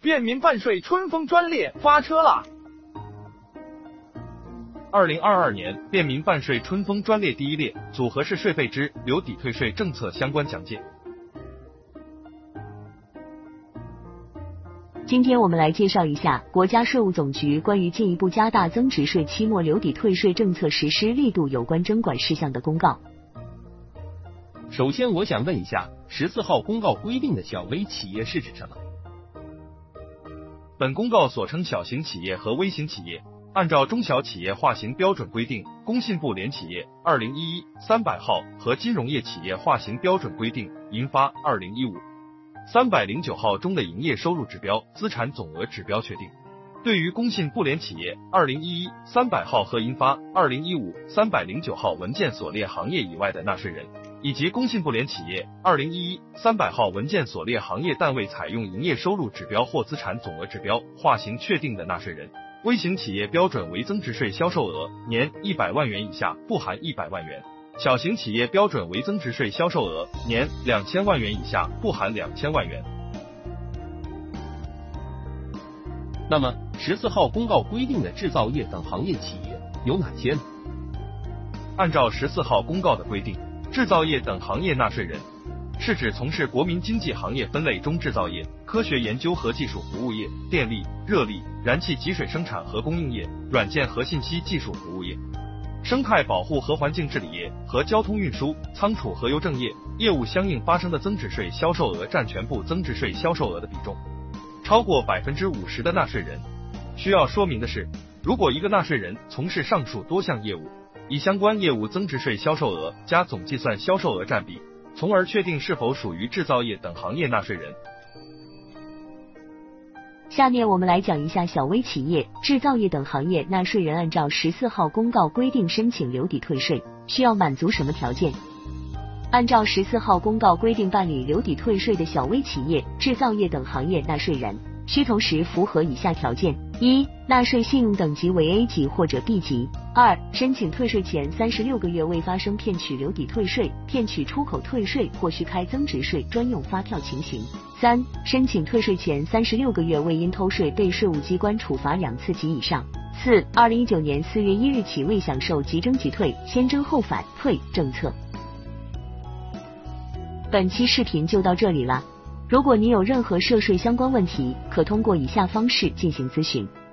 便民办税春风专列发车啦 ！2022年便民办税春风专列第一列组合式税费之留抵退税政策相关讲解。 今天我们来介绍一下国家税务总局关于进一步加大增值税期末留抵退税政策实施力度有关征管事项的公告。 首先，我想问一下，14号公告规定的小微企业是指什么？ 本公告所称小型企业和微型企业，按照中小企业划型标准规定，工信部联企业2011-300号和金融业企业划型标准规定印发2015-309号中的营业收入指标、资产总额指标确定。对于工信部联企业2011-300号和印发2015-309号文件所列行业以外的纳税人，以及工信部联企业2011-300号文件所列行业但未采用营业收入指标或资产总额指标划型确定的纳税人，微型企业标准为增值税销售额年100万元以下不含100万元，小型企业标准为增值税销售额年2000万元以下不含2000万元。 那么14号公告规定的制造业等行业企业有哪些呢？ 按照14号公告的规定，制造业等行业纳税人是指从事国民经济行业分类中制造业、科学研究和技术服务业、电力、热力、燃气集水生产和供应业、软件和信息技术服务业、生态保护和环境治理业和交通运输、仓储和邮政业业务相应发生的增值税销售额占全部增值税销售额的比重超过50%的纳税人。需要说明的是，如果一个纳税人从事上述多项业务，以相关业务增值税销售额加总计算销售额占比，从而确定是否属于制造业等行业纳税人。 下面我们来讲一下小微企业、制造业等行业纳税人按照14号公告规定申请留抵退税，需要满足什么条件？按照14号公告规定办理留抵退税的小微企业、制造业等行业纳税人，需同时符合以下条件：一、纳税信用等级为 A 级或者 B 级；二、申请退税前36个月未发生骗取留抵退税、骗取出口退税或虚开增值税专用发票情形；三、申请退税前36个月未因偷税被税务机关处罚2次及以上；四、2019年4月1日起未享受即征即退、先征后返退政策。本期视频就到这里了。如果你有任何涉税相关问题，可通过以下方式进行咨询。